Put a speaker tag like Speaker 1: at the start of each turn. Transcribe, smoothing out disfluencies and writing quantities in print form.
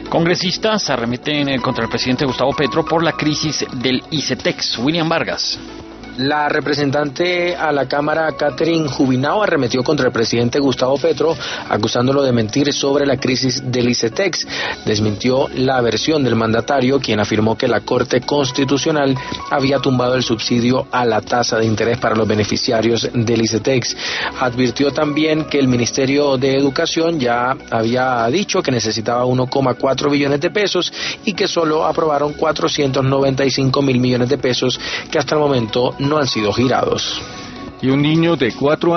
Speaker 1: Congresistas arremeten contra el presidente Gustavo Petro por la crisis del ICETEX. William Vargas.
Speaker 2: La representante a la Cámara, Catherine Jubinao, arremetió contra el presidente Gustavo Petro, acusándolo de mentir sobre la crisis del ICETEX. Desmintió la versión del mandatario, quien afirmó que la Corte Constitucional había tumbado el subsidio a la tasa de interés para los beneficiarios del ICETEX. Advirtió también que el Ministerio de Educación ya había dicho que necesitaba 1,4 billones de pesos y que solo aprobaron 495 mil millones de pesos que hasta el momento no han sido girados.
Speaker 3: Y un niño de 4 años